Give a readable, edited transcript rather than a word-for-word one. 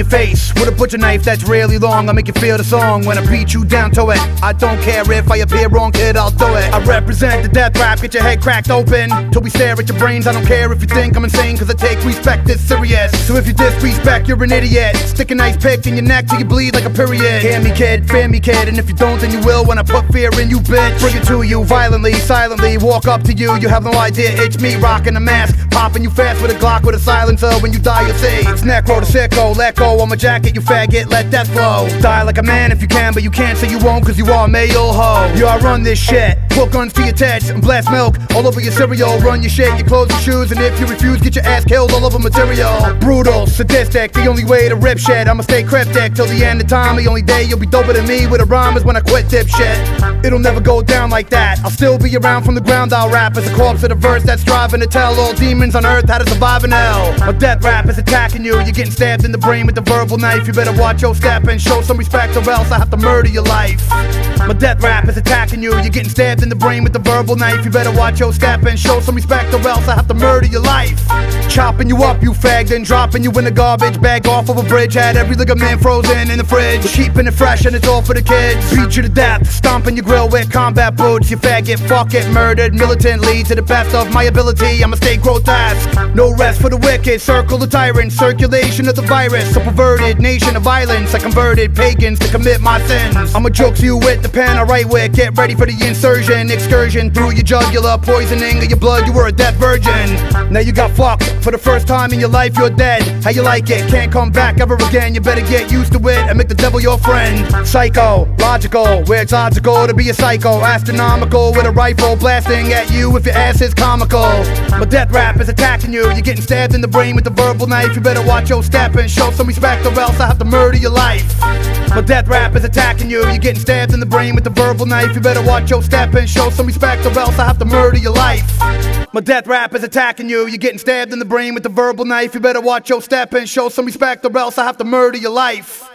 your face with a butcher knife that's really long. I'll make you feel the song when I beat you down to it. I don't care if I appear wrong, kid, I'll do it. I represent the death rap, get your head cracked open till we stare at your brains. I don't care if you think I'm insane, cause I take respect this serious. So if you disrespect, you're an idiot. Stick a nice pick in your neck till you bleed like a period. Hear me kid, fear me kid, and if you don't then you will when I put fear in you, bitch. Bring it to you violently, silently, walk up to you, you have no idea it's me rocking a mask, popping you fast with a Glock with a silencer. When you die you'll see it's necro to sicko, let go on my jacket you faggot, let that flow. Die like a man if you can, but you can't say you won't cause you are a male hoe. You all run this shit, put guns to your tits and blast milk all over your cereal. Run your shit, your clothes, your shoes, and if you refuse get your ass killed all over material. Brutal, sadistic, the only way to rip shit. I'ma stay cryptic till the end of time. The only day you'll be doper than me with a rhyme is when I quit dipshit. It'll never go down like that. I'll still be around from the ground. I'll rap as a corpse of the verse that's striving to tell all demons on earth how to survive in hell. My death rap is attacking you. You're getting stabbed in the brain with the verbal knife. You better watch your step and show some respect or else I have to murder your life. My death rap is attacking you. You're getting stabbed in the brain with the verbal knife. You better watch your step and show some respect or else I have to murder your life. Chopping you up, you fag, then dropping you in the garbage bag off of a bridge. Had every ligament frozen in the fridge. Keeping it fresh and it's all for the kids. Beat you to death, stomping your grill with combat boots. You faggot, fuck it, murdered militantly to the best of my ability. I'ma stay grotesque. No rest for the wicked, circle the tyrant, circulation of the virus. A perverted nation of violence. I converted pagans to commit my sins. I'ma joke you with the pen I write with. Get ready for the insurgent, excursion through your jugular, poisoning of your blood. You were a dead virgin. Now you got fucked for the first time in your life. You're dead. How you like it? Can't come back ever again. You better get used to it and make the devil your friend. Psycho, logical, where it's logical to be a psycho. Astronomical with a rifle blasting at you if your ass is comical. My death rap is attacking you. You're getting stabbed in the brain with the verbal knife. You better watch your step and show some respect or else I have to murder your life. My death rap is attacking you. You're getting stabbed in the brain with the verbal knife. You better watch your step and show some respect or else I have to murder your life. My death rap is attacking you. You're getting stabbed in the brain with the verbal knife. You better watch your step and show some respect or else I have to murder your life.